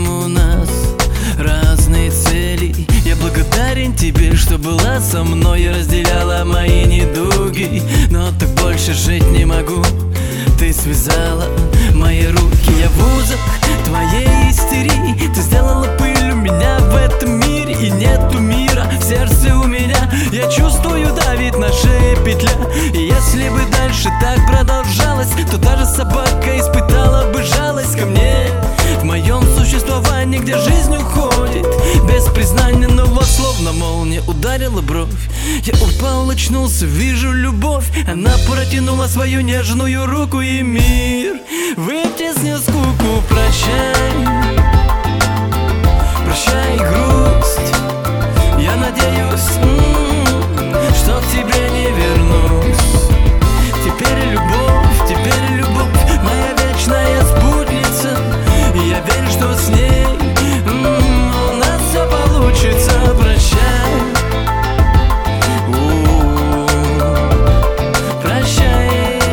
У нас разные цели. Я благодарен тебе, что была со мной и разделяла мои недуги. Но так больше жить не могу. Ты связала мои руки. Я в узах твоей истерии. Ты сделала пыль у меня в этом мире. И нету мира в сердце у меня. Я чувствую, давит на шее петля. И если бы дальше так продолжалось, то даже собака испытала бы жалость ко мне. В моем существовании, где жизнь уходит без признания, но вот словно молния ударила бровь. Я упал, очнулся, вижу любовь. Она протянула свою нежную руку, и мир вытеснил скуку. Прощай, прощай, грусть. Я надеюсь, что к тебе не вернусь. Теперь любовь, моя вечная спутница. И я верю, что с ней у нас все получится. Прощай, прощай.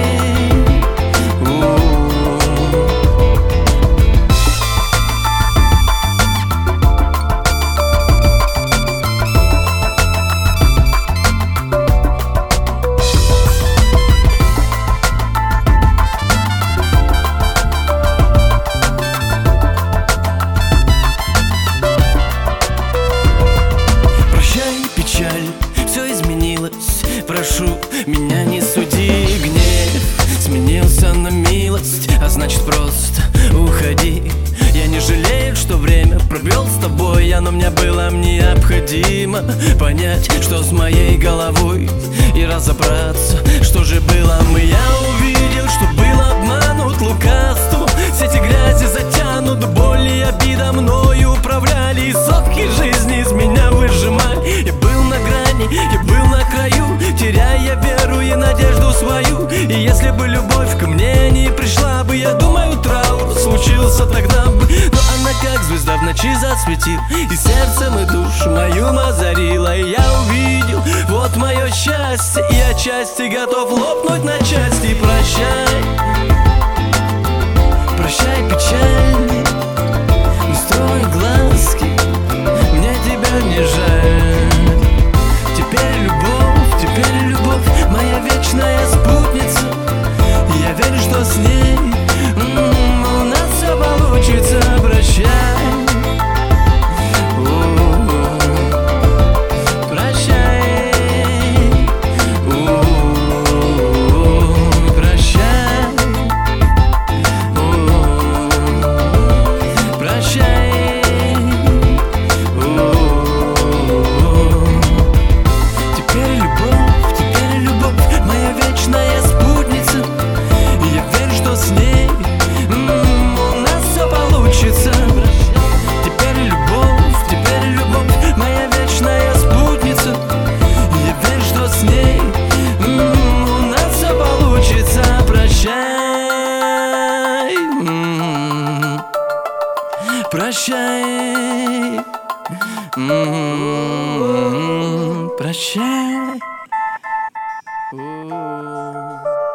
Все изменилось, прошу, меня не суди. Гнев сменился на милость, а значит просто уходи. Я не жалею, что время провел с тобой. Оно мне было необходимо понять, что с моей головой, и разобраться, что же было мы. Я увидел, что был обманут лукавством. Сети грязи затянут, боль и обида мною управляли. И сотки жизни из меня выжимали. Я был на грани, я был на краю, теряя веру и надежду свою. И если бы любовь ко мне не пришла бы, я думаю, траур случился тогда бы. Но она как звезда в ночи засветила, и сердцем и душу мою озарила. И я увидел, вот мое счастье, и отчасти готов лопнуть на части. Прощай, прощай, печаль. Не строй глазки, мне тебя не жаль. Теперь любовь, моя вечная спутница. И я верю, что с ней у нас все получится. Прощай, прощай, прощай, прощай. Прощай, прощай.